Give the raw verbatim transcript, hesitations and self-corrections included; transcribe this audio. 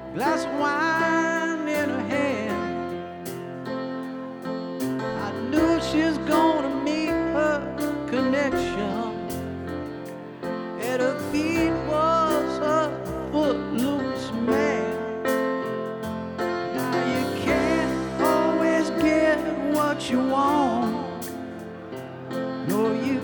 glass of wine in her hand. I knew she was gonna meet her connection. At her feet was a footloose man. Now you can't always get what you want. No, you